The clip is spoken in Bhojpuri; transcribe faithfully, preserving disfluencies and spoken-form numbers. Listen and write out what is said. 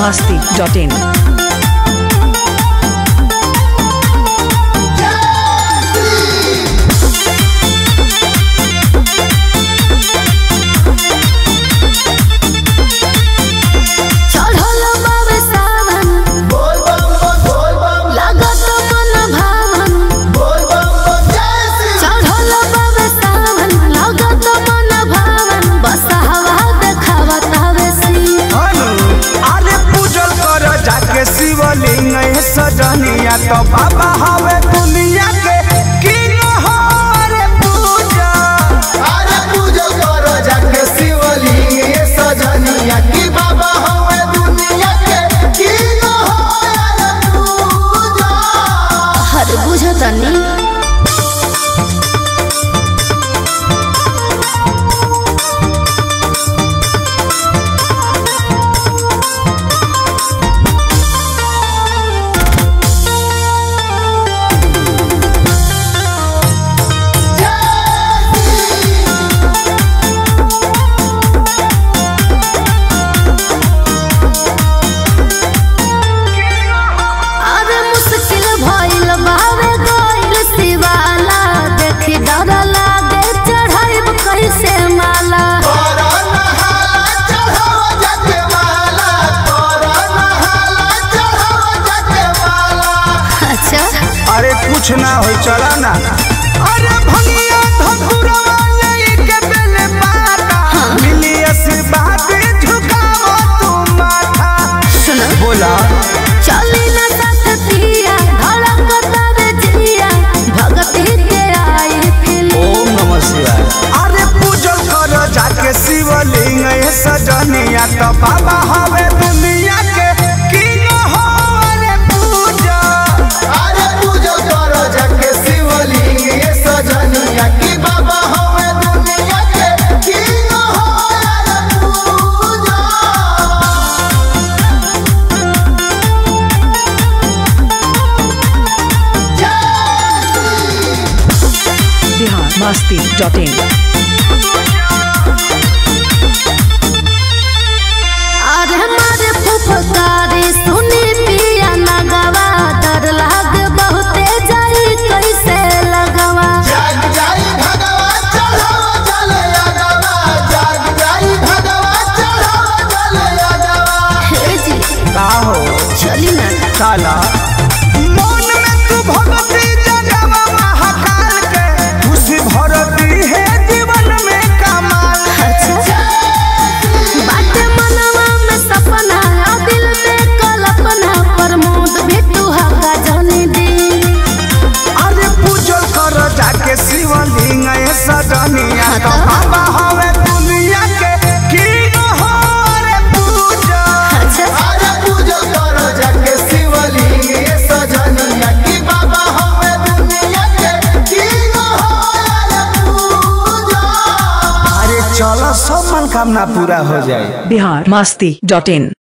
masti dot in. शिवलिंग सजनिया तो बाबा हवे दुनिया के किंग हो रे पूजा। अरे पूजा करो जाके शिवलिंग सजनिया की बाबा हवे दुनिया के किंग हो रे पूजा। हर बुझा तनी अरे कुछ ना हो चला ना। अरे भंगिया धकुरवा लेके बेले पाता मिली आशीर्वाद झुकाओ तू माथा। सुन बोला चली ना सकतिया धड़कता रे जिया भगती के आई फिल। ओम नमः शिवाय। अरे पूजन करो जाके शिवलिंग सजनिया तो बाबा हवे दुनिया के किंग हो रे पूजा। अरे पूजा करो जाके शिवलिंग सजनिया की बाबा हवे दुनिया के किंग हो रे पूजा। Bihar masti dot in. अरे हमारे फुफकारी सुनी पिया नगवा डर लाग बहुते जाई कैसे लगवा। जाग जाई भगवा चढ़ावा चले अगवा जाग जाई भगवा चढ़ावा चले अगवा। हे जी का हो चली ना साला मन में तू भगती जगवा महाकाल के खुशी भरती है जीवन में कमाल। अच्छा बाटे मनवा में सपना और दिल में कल्पना प्रमोद भी तू हका जाने दी। अरे पूजन कर जाके शिवलिंग सजनिया तो बाबा हवे दुनिया के किंग हो रे पूजा। अच्छा अरे पूजा करो जाके शिवलिंग सजनिया की बाबा हवे दुनिया के किंग हो रे पूजा। अरे चलो सब मनोकामना पूरा हो जाए। Bihar masti dot in.